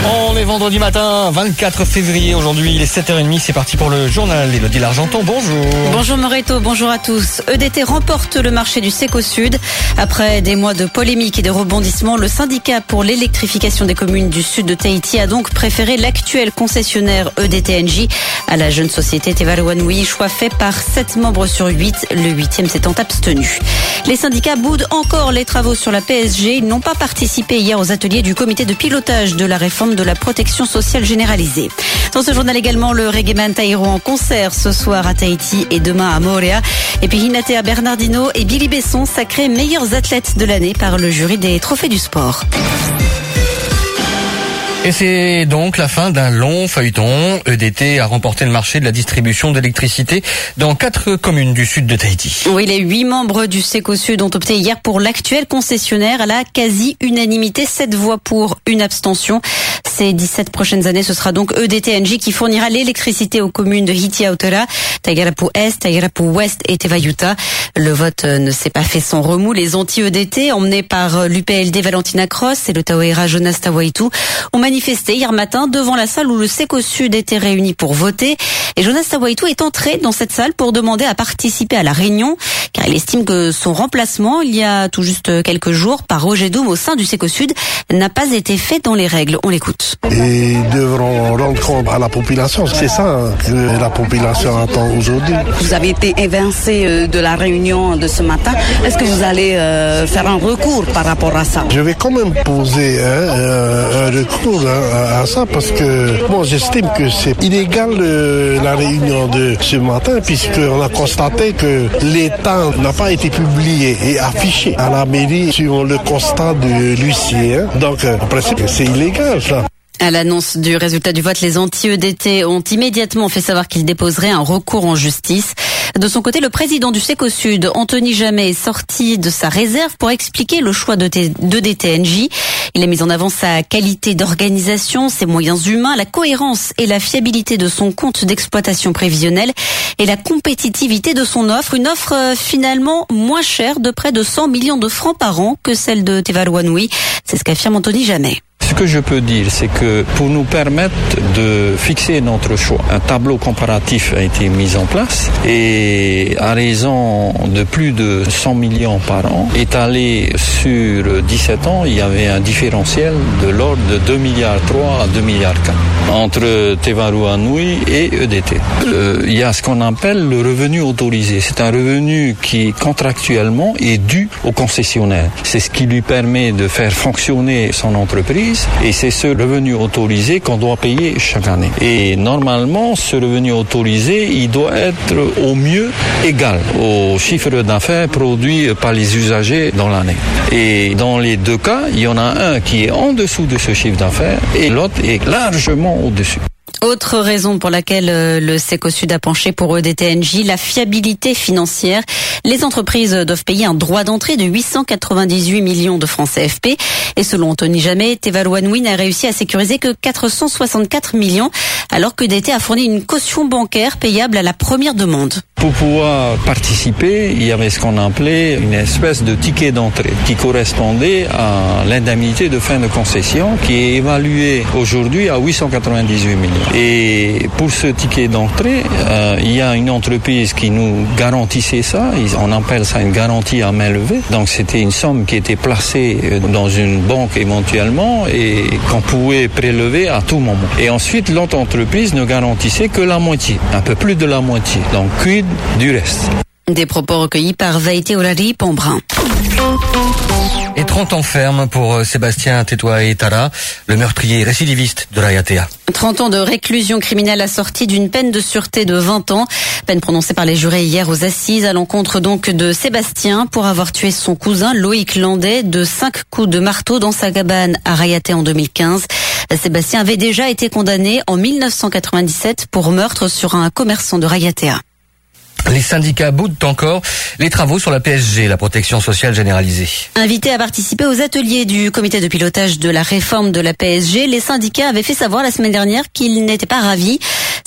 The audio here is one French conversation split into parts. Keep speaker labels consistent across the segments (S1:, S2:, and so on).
S1: On est vendredi matin, 24 février. Aujourd'hui, il est 7h30. C'est parti pour le journal. Élodie Largenton, bonjour.
S2: Bonjour Moreto, bonjour à tous. EDT remporte le marché du Séco-Sud. Après des mois de polémiques et de rebondissements, le syndicat pour l'électrification des communes du sud de Tahiti a donc préféré l'actuel concessionnaire EDT-NJ à la jeune société Tevaluanui. Choix fait par 7 membres sur 8, le 8e s'étant abstenu. Les syndicats boudent encore les travaux sur la PSG. Ils n'ont pas participé hier aux ateliers du comité de pilotage de la réforme de la protection sociale généralisée. Dans ce journal également, le reggaeman Taïro en concert ce soir à Tahiti et demain à Moorea. Et puis Hinatea Bernardino et Billy Besson sacrés meilleurs athlètes de l'année par le jury des trophées du sport.
S1: Et c'est donc la fin d'un long feuilleton. EDT a remporté le marché de la distribution d'électricité dans 4 communes du sud de Tahiti.
S2: Oui, les 8 membres du Séco-Sud ont opté hier pour l'actuel concessionnaire à la quasi-unanimité, 7 voix pour, une abstention. Ces 17 prochaines années, ce sera donc EDT-NJ qui fournira l'électricité aux communes de Hitiautera, Taigarapu Est, Taigarapu Ouest et Tevayuta. Le vote ne s'est pas fait sans remous. Les anti-EDT, emmenés par l'UPLD Valentina Cross et le Taoera Jonas Tawaitu, ont manifesté hier matin devant la salle où le Séco-Sud était réuni pour voter. Et Jonas Tawaitu est entré dans cette salle pour demander à participer à la réunion, car il estime que son remplacement, il y a tout juste quelques jours, par Roger Doum au sein du Séco-Sud, n'a pas été fait dans les règles. On l'écoute.
S3: Et ils devront rendre compte à la population. C'est ça que la population attend aujourd'hui.
S4: Vous avez été évincé de la réunion de ce matin. Est-ce que vous allez faire un recours par rapport à ça?
S3: Je vais quand même poser un recours à ça parce que bon, j'estime que c'est illégal la réunion de ce matin puisqu'on a constaté que l'État n'a pas été publié et affiché à la mairie sur le constat de l'huissier. Donc, en principe, c'est illégal ça.
S2: À l'annonce du résultat du vote, les anti-EDT ont immédiatement fait savoir qu'ils déposeraient un recours en justice. De son côté, le président du Séco-Sud, Anthony Jamet, est sorti de sa réserve pour expliquer le choix d'EDT-NJ. Il a mis en avant sa qualité d'organisation, ses moyens humains, la cohérence et la fiabilité de son compte d'exploitation prévisionnelle et la compétitivité de son offre. Une offre finalement moins chère de près de 100 millions de francs par an que celle de Tevaluanui. C'est ce qu'affirme Anthony Jamet.
S5: Ce que je peux dire, c'est que pour nous permettre de fixer notre choix, un tableau comparatif a été mis en place et à raison de plus de 100 millions par an, étalé sur 17 ans, il y avait un différentiel de l'ordre de 2,3 milliards à 2,4 milliards entre Tevaluanui et EDT. Il y a ce qu'on appelle le revenu autorisé. C'est un revenu qui contractuellement est dû au concessionnaire. C'est ce qui lui permet de faire fonctionner son entreprise. Et c'est ce revenu autorisé qu'on doit payer chaque année. Et normalement, ce revenu autorisé, il doit être au mieux égal au chiffre d'affaires produit par les usagers dans l'année. Et dans les 2 cas, il y en a un qui est en dessous de ce chiffre d'affaires et l'autre est largement au-dessus.
S2: Autre raison pour laquelle le Séco-Sud a penché pour EDT-NJ, la fiabilité financière. Les entreprises doivent payer un droit d'entrée de 898 millions de francs CFP. Et selon Anthony Jamet, Tevaluanui n'a réussi à sécuriser que 464 millions, alors que EDT a fourni une caution bancaire payable à la première demande.
S5: Pour pouvoir participer, il y avait ce qu'on appelait une espèce de ticket d'entrée qui correspondait à l'indemnité de fin de concession qui est évaluée aujourd'hui à 898 millions. Et pour ce ticket d'entrée, il y a une entreprise qui nous garantissait ça. On appelle ça une garantie à main levée. Donc c'était une somme qui était placée dans une banque éventuellement et qu'on pouvait prélever à tout moment. Et ensuite, l'autre entreprise ne garantissait que la moitié, un peu plus de la moitié. Donc quid du reste.
S2: Des propos recueillis par Vaïté Olari Pombrin.
S1: Et 30 ans ferme pour Sébastien Tetoa et Tara, le meurtrier récidiviste de Rayatea.
S2: 30 ans de réclusion criminelle assortie d'une peine de sûreté de 20 ans. Peine prononcée par les jurés hier aux assises à l'encontre donc de Sébastien pour avoir tué son cousin Loïc Landais de 5 coups de marteau dans sa cabane à Rayatea en 2015. Sébastien avait déjà été condamné en 1997 pour meurtre sur un commerçant de Rayatea.
S1: Les syndicats boudent encore les travaux sur la PSG, la protection sociale généralisée.
S2: Invités à participer aux ateliers du comité de pilotage de la réforme de la PSG, les syndicats avaient fait savoir la semaine dernière qu'ils n'étaient pas ravis.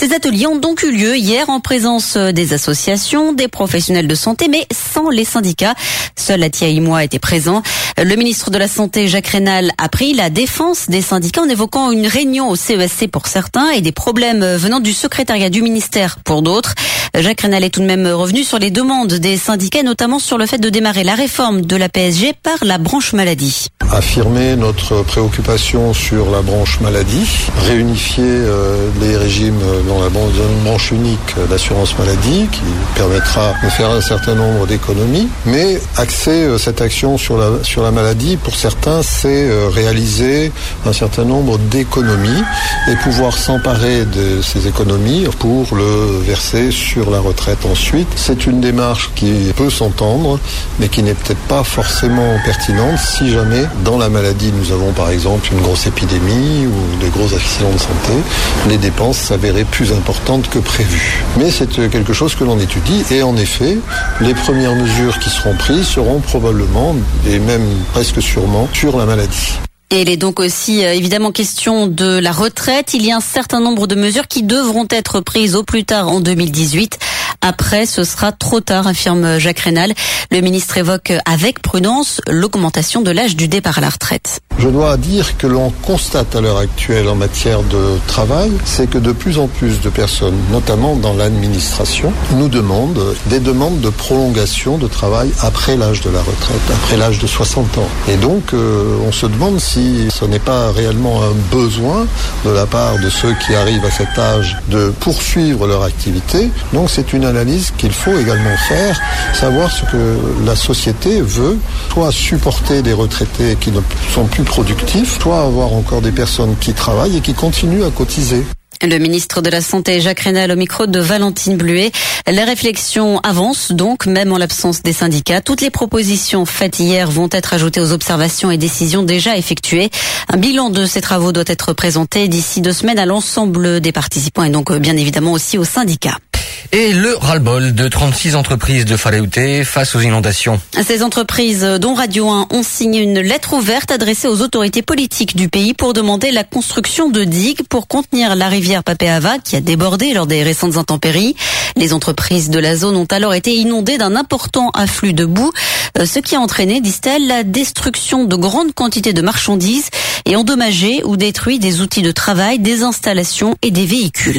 S2: Ces ateliers ont donc eu lieu hier en présence des associations, des professionnels de santé, mais sans les syndicats. Seul Atia Imoa était présent. Le ministre de la Santé, Jacques Reynal, a pris la défense des syndicats en évoquant une réunion au CESC pour certains et des problèmes venant du secrétariat du ministère pour d'autres. Jacques Reynal est tout de même revenu sur les demandes des syndicats, notamment sur le fait de démarrer la réforme de la PSG par la branche maladie.
S6: Affirmer notre préoccupation sur la branche maladie, réunifier les régimes dans la branche unique d'assurance maladie qui permettra de faire un certain nombre d'économies, mais axer cette action sur la maladie, pour certains, c'est réaliser un certain nombre d'économies et pouvoir s'emparer de ces économies pour le verser sur la retraite ensuite. C'est une démarche qui peut s'entendre, mais qui n'est peut-être pas forcément pertinente si jamais dans la maladie nous avons par exemple une grosse épidémie ou des gros accidents de santé, les dépenses s'avéraient plus importantes que prévu. Mais c'est quelque chose que l'on étudie et en effet, les premières mesures qui seront prises seront probablement et même presque sûrement sur la maladie.
S2: Et il est donc aussi évidemment question de la retraite. Il y a un certain nombre de mesures qui devront être prises au plus tard en 2018. Après, ce sera trop tard, affirme Jacques Reynal. Le ministre évoque avec prudence l'augmentation de l'âge du départ à la retraite.
S6: Je dois dire que l'on constate à l'heure actuelle en matière de travail, c'est que de plus en plus de personnes, notamment dans l'administration, nous demandent des demandes de prolongation de travail après l'âge de la retraite, après l'âge de 60 ans. Et donc, on se demande si ce n'est pas réellement un besoin de la part de ceux qui arrivent à cet âge de poursuivre leur activité. Donc, c'est une analyse qu'il faut également faire, savoir ce que la société veut, soit supporter des retraités qui ne sont plus productifs, soit avoir encore des personnes qui travaillent et qui continuent à cotiser.
S2: Le ministre de la Santé, Jacques Reynal, au micro de Valentine Bluet. La réflexion avance donc, même en l'absence des syndicats. Toutes les propositions faites hier vont être ajoutées aux observations et décisions déjà effectuées. Un bilan de ces travaux doit être présenté d'ici 2 semaines à l'ensemble des participants et donc bien évidemment aussi aux syndicats.
S1: Et le ras-le-bol de 36 entreprises de Faraouté face aux inondations.
S2: Ces entreprises, dont Radio 1, ont signé une lettre ouverte adressée aux autorités politiques du pays pour demander la construction de digues pour contenir la rivière Papéava qui a débordé lors des récentes intempéries. Les entreprises de la zone ont alors été inondées d'un important afflux de boue, ce qui a entraîné, disent-elles, la destruction de grandes quantités de marchandises et endommagé ou détruit des outils de travail, des installations et des véhicules.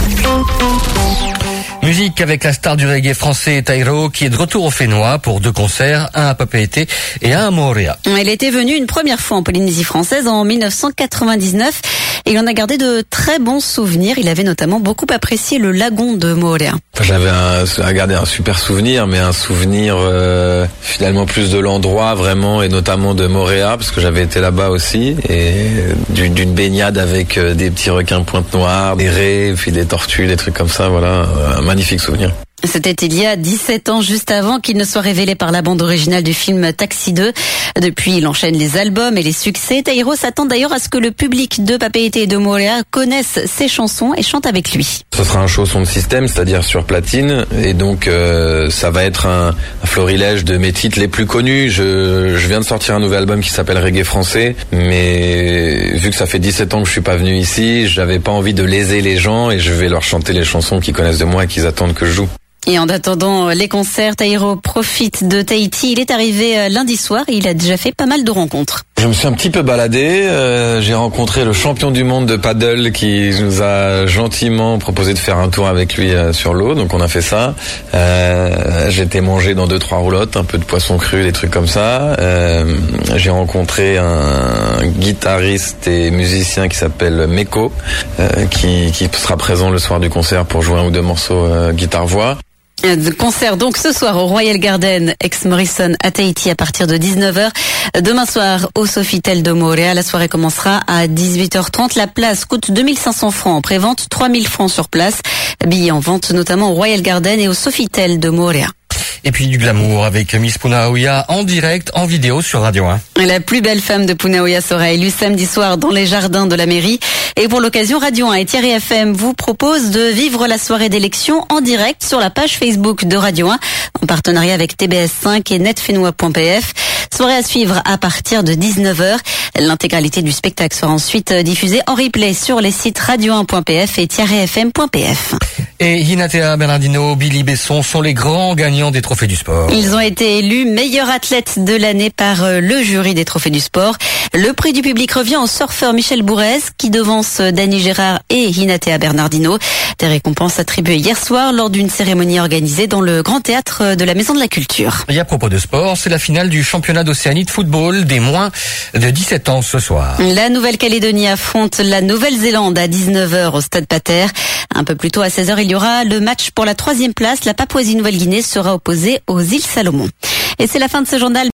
S1: Musique avec la star du reggae français Taïro qui est de retour au Fénois pour 2 concerts, un à Papeete et un à Moorea.
S2: Elle était venue une première fois en Polynésie française en 1999 et il en a gardé de très bons souvenirs. Il avait notamment beaucoup apprécié le lagon de Moorea.
S7: J'avais gardé un super souvenir, mais un souvenir finalement plus de l'endroit vraiment et notamment de Moorea parce que j'avais été là-bas aussi et d'une baignade avec des petits requins pointe noire, des raies, puis des tortues, des trucs comme ça, voilà, un magnifique souvenir.
S2: C'était il y a 17 ans, juste avant qu'il ne soit révélé par la bande originale du film Taxi 2. Depuis, il enchaîne les albums et les succès. Taïro s'attend d'ailleurs à ce que le public de Papeete et de Moorea connaisse ses chansons et chante avec lui.
S7: Ce sera un show son de système, c'est-à-dire sur platine, et donc ça va être un florilège de mes titres les plus connus. Je viens de sortir un nouvel album qui s'appelle Reggae français, mais vu que ça fait 17 ans que je suis pas venu ici, j'avais pas envie de léser les gens et je vais leur chanter les chansons qu'ils connaissent de moi et qu'ils attendent que je joue.
S2: Et en attendant les concerts, Taïro profite de Tahiti. Il est arrivé lundi soir et il a déjà fait pas mal de rencontres.
S7: Je me suis un petit peu baladé. J'ai rencontré le champion du monde de paddle qui nous a gentiment proposé de faire un tour avec lui sur l'eau. Donc on a fait ça. J'ai été manger dans 2-3 roulottes, un peu de poisson cru, des trucs comme ça. J'ai rencontré un guitariste et musicien qui s'appelle Meko, qui sera présent le soir du concert pour jouer 1 ou 2 morceaux guitare-voix.
S2: Concert donc ce soir au Royal Garden ex-Morrison à Tahiti à partir de 19h. Demain soir au Sofitel de Moorea. La soirée commencera à 18h30. La place coûte 2500 francs en pré-vente, 3000 francs sur place. Billets en vente notamment au Royal Garden et au Sofitel de Moorea.
S1: Et puis du glamour avec Miss Punahouia en direct, en vidéo sur Radio 1.
S2: La plus belle femme de Punahouia sera élue samedi soir dans les jardins de la mairie. Et pour l'occasion, Radio 1 et Thierry FM vous proposent de vivre la soirée d'élection en direct sur la page Facebook de Radio 1 en partenariat avec TBS5 et netfenois.pf. Soirée à suivre à partir de 19h. L'intégralité du spectacle sera ensuite diffusée en replay sur les sites radio1.pf et thierryfm.pf.
S1: Et Hinatea Bernardino, Billy Besson sont les grands gagnants des trophées du sport.
S2: Ils ont été élus meilleurs athlètes de l'année par le jury des trophées du sport. Le prix du public revient au surfeur Michel Bourrez qui devance Dany Gérard et Hinatea Bernardino. Des récompenses attribuées hier soir lors d'une cérémonie organisée dans le Grand Théâtre de la Maison de la Culture.
S1: Et à propos de sport, c'est la finale du championnat d'Océanie de football des moins de 17 ans ce soir.
S2: La Nouvelle-Calédonie affronte la Nouvelle-Zélande à 19h au Stade Pater. Un peu plus tôt à 16h, il y aura le match pour la 3e place. La Papouasie-Nouvelle-Guinée sera opposée aux îles Salomon. Et c'est la fin de ce journal.